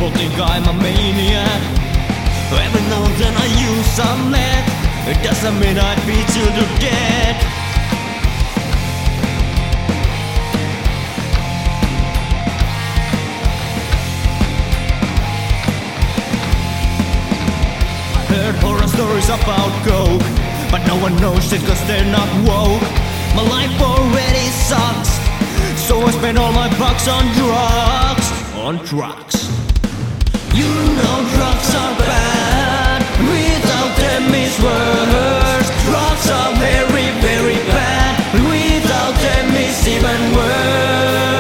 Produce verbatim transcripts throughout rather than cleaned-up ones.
people think I'm a maniac. Every now and then I use some meth. It doesn't mean I beat you to death. Heard horror stories about coke, but no one knows it cause they're not woke. My life already sucks, so I spend all my bucks on drugs. On drugs. You know drugs are bad, without them it's worse. Drugs are very, very bad, without them it's even worse.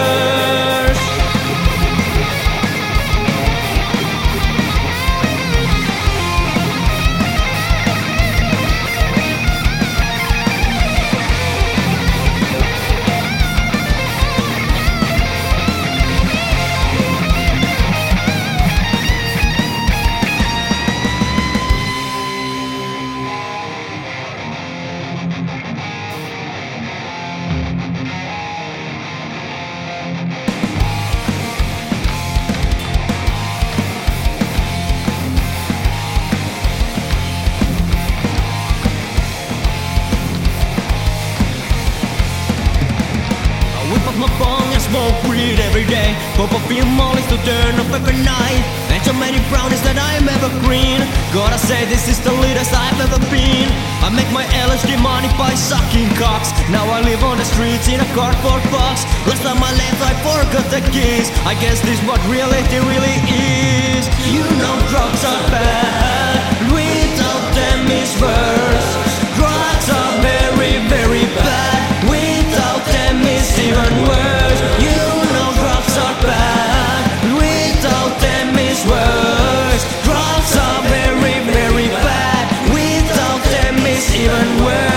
My bong and smoke weed every day. Pop a few mollies to turn up every night. And so many brownies that I'm evergreen. Gotta say this is the latest I've ever been. I make my L S D money by sucking cocks. Now I live on the streets in a cardboard box. Last time I left I forgot the keys. I guess this what reality really is. You know drugs are bad, without them it's worse. Drugs are very, very bad, without them it's even worse. You know drugs are bad, without them it's worse. Drugs are very, very bad, without them it's even worse.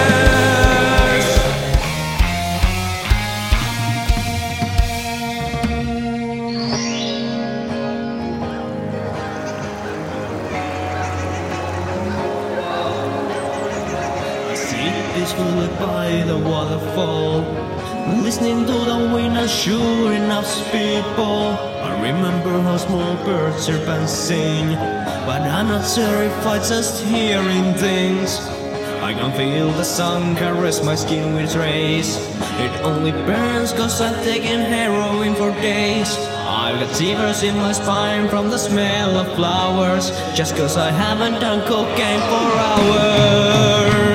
I sit peacefully by the waterfall, listening to the wind and sure enough speedball. I remember how small birds chirp and sing, but I'm not sure if I just hearing things. I can feel the sun caress my skin with rays. It only burns cause I've taken heroin for days. I've got shivers in my spine from the smell of flowers, just cause I haven't done cocaine for hours.